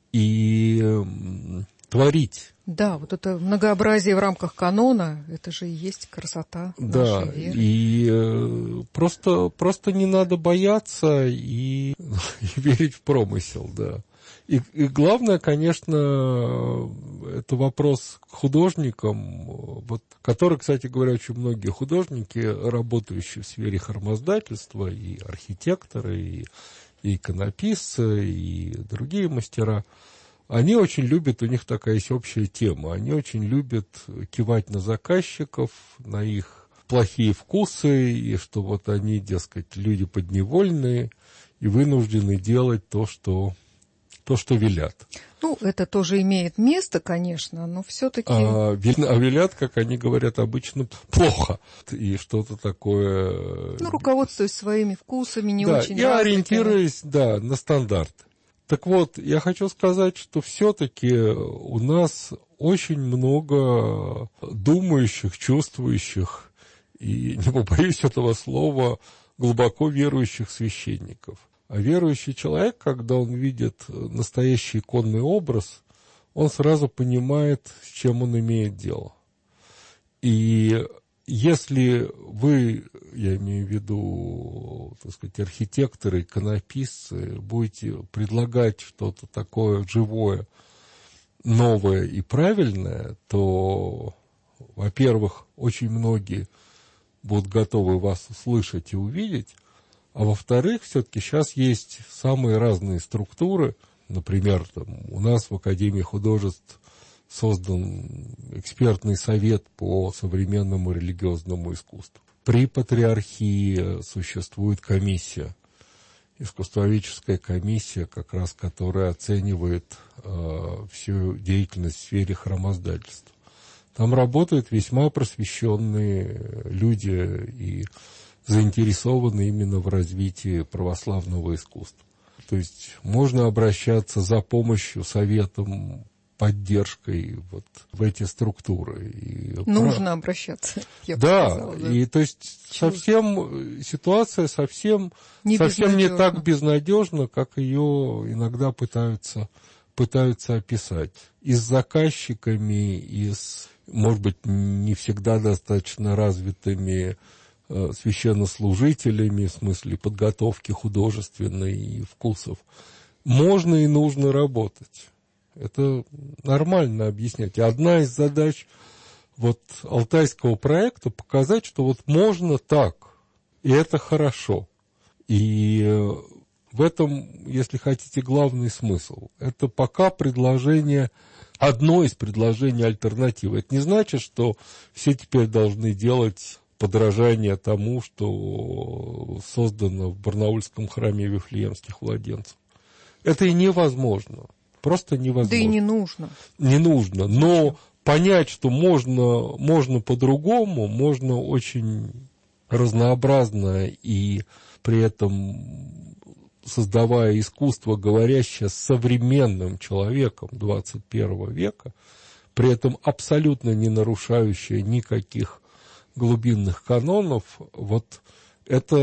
и творить. Да, вот это многообразие в рамках канона, это же и есть красота нашей веры. И просто не надо бояться и верить в промысел, да. И главное, конечно, это вопрос к художникам, вот, которые, кстати говоря, очень многие художники, работающие в сфере храмоздательства, и архитекторы, и иконописцы, и другие мастера, они очень любят, у них такая есть общая тема, они очень любят кивать на заказчиков, на их плохие вкусы, и что вот они, дескать, люди подневольные и вынуждены делать то, что велят. Ну, это тоже имеет место, конечно, но все-таки... А велят, как они говорят обычно, плохо. И что-то такое... Ну, руководствуясь своими вкусами, не очень и ориентируясь, на стандарты. Так вот, я хочу сказать, что все-таки у нас очень много думающих, чувствующих, и не побоюсь этого слова, глубоко верующих священников. А верующий человек, когда он видит настоящий иконный образ, он сразу понимает, с чем он имеет дело. И если вы, я имею в виду, так сказать, архитекторы, иконописцы, будете предлагать что-то такое живое, новое и правильное, то, во-первых, очень многие будут готовы вас услышать и увидеть, а во-вторых, все-таки сейчас есть самые разные структуры. Например, у нас в Академии художеств создан экспертный совет по современному религиозному искусству. При Патриархии существует комиссия, искусствоведческая комиссия, как раз которая оценивает всю деятельность в сфере храмоздательства. Там работают весьма просвещенные люди и заинтересованы именно в развитии православного искусства. То есть можно обращаться за помощью, советом, поддержкой вот в эти структуры. И нужно обращаться, я бы сказала. И то есть ситуация совсем не так безнадежна, как ее иногда пытаются описать. И с заказчиками, и с, может быть, не всегда достаточно развитыми священнослужителями, в смысле подготовки художественной и вкусов, можно и нужно работать. Это нормально объяснять. И одна из задач вот алтайского проекта показать, что вот можно так, и это хорошо. И в этом, если хотите, главный смысл. Это пока одно из предложений альтернативы. Это не значит, что все теперь должны делать подражание тому, что создано в Барнаульском храме Вифлеемских младенцев. Это и невозможно. Просто невозможно. Да и не нужно. Не нужно. Но понять, что можно по-другому, можно очень разнообразно и при этом создавая искусство, говорящее с современным человеком 21 века, при этом абсолютно не нарушающее никаких глубинных канонов, вот это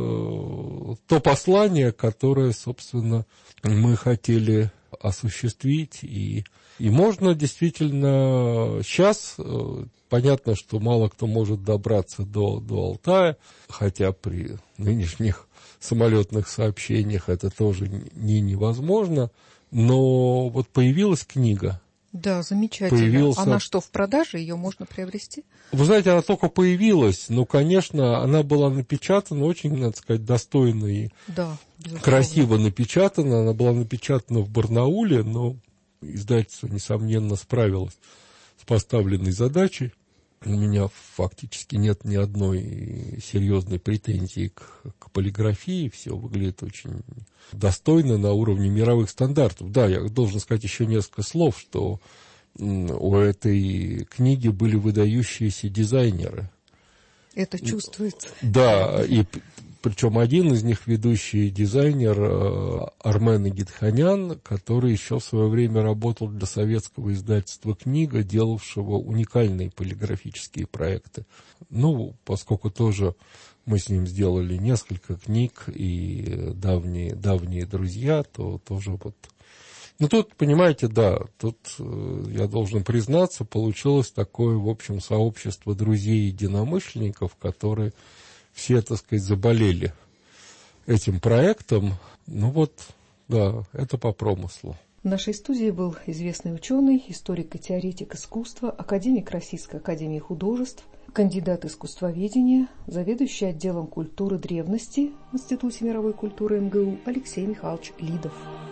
то послание, которое, собственно, мы хотели осуществить. И можно действительно сейчас, понятно, что мало кто может добраться до Алтая, хотя при нынешних самолетных сообщениях это тоже невозможно, но вот появилась книга. Да, замечательно. Она что, в продаже? Ее можно приобрести? Вы знаете, она только появилась, но, конечно, она была напечатана очень, надо сказать, достойно и красиво напечатана. Она была напечатана в Барнауле, но издательство, несомненно, справилось с поставленной задачей. У меня фактически нет ни одной серьезной претензии к полиграфии. Все выглядит очень достойно, на уровне мировых стандартов. Да, я должен сказать еще несколько слов, что у этой книги были выдающиеся дизайнеры. Это чувствуется. Да, и причем один из них ведущий дизайнер Армен Игитханян, который еще в свое время работал для советского издательства «Книга», делавшего уникальные полиграфические проекты. Ну, поскольку тоже мы с ним сделали несколько книг и давние друзья, то тоже вот... Ну, тут, понимаете, да, тут, я должен признаться, получилось такое, в общем, сообщество друзей и единомышленников, которые все, так сказать, заболели этим проектом. Ну вот, да, это по промыслу. В нашей студии был известный ученый, историк и теоретик искусства, академик Российской академии художеств, кандидат искусствоведения, заведующий отделом культуры древности в Институте мировой культуры МГУ Алексей Михайлович Лидов.